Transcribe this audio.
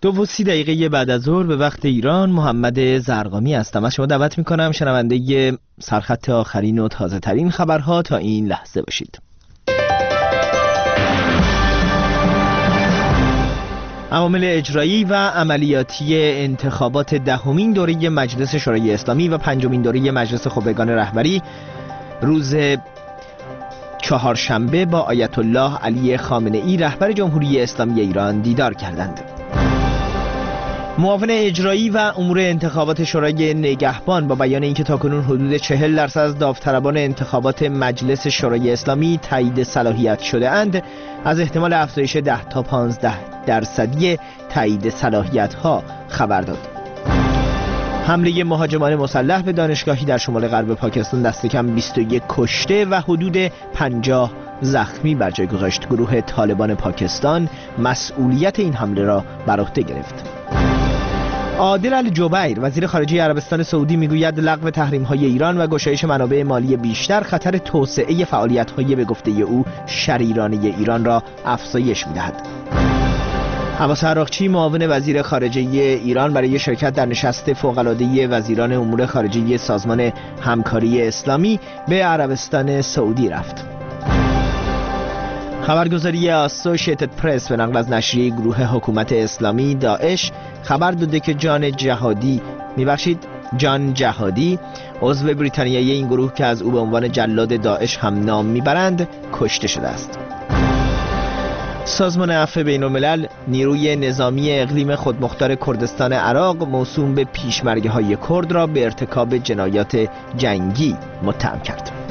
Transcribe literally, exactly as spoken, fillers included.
دو و سی دقیقه بعد از ظهر به وقت ایران، محمد زرقامی هستم. از شما دعوت میکنم شنونده سرخط آخرین و تازه ترین خبرها تا این لحظه باشید. عوامل اجرایی و عملیاتی انتخابات دهمین دوره مجلس شورای اسلامی و پنجمین دوره مجلس خبرگان رهبری روز چهارشنبه با آیت الله علی خامنه ای رهبر جمهوری اسلامی ایران دیدار کردند. معاون اجرایی و امور انتخابات شورای نگهبان با بیان اینکه تاکنون حدود چهل درصد از داوطلبان انتخابات مجلس شورای اسلامی تایید صلاحیت شده اند، از احتمال افزایش ده تا پانزده درصدی تایید صلاحیت ها خبر داد. حمله مهاجمان مسلح به دانشگاهی در شمال غرب پاکستان دست کم بیست و یک کشته و حدود پنجاه زخمی بر جای گذاشت. گروه طالبان پاکستان مسئولیت این حمله را بر عهده گرفت. عادل الجبیر وزیر خارجه عربستان سعودی میگوید لغو تحریم‌های ایران و گشایش منابع مالی بیشتر خطر توسعه فعالیت‌های به گفته او شریرانه ایران را افزایش می‌دهد. عباس عراقچی معاون وزیر خارجه ایران برای شرکت در نشست فوق‌العاده وزیران امور خارجه سازمان همکاری اسلامی به عربستان سعودی رفت. خبرگزاری اسوشیتد پرس به نقل از نشریه گروه حکومت اسلامی داعش خبر داده که جان جهادی میبخشید جان جهادی عضو بریتانیایی این گروه که از او به عنوان جلاد داعش هم نام میبرند کشته شده است. سازمان عفو بین‌الملل نیروی نظامی اقلیم خودمختار کردستان عراق موسوم به پیشمرگه‌های کرد را به ارتکاب جنایات جنگی متهم کرد.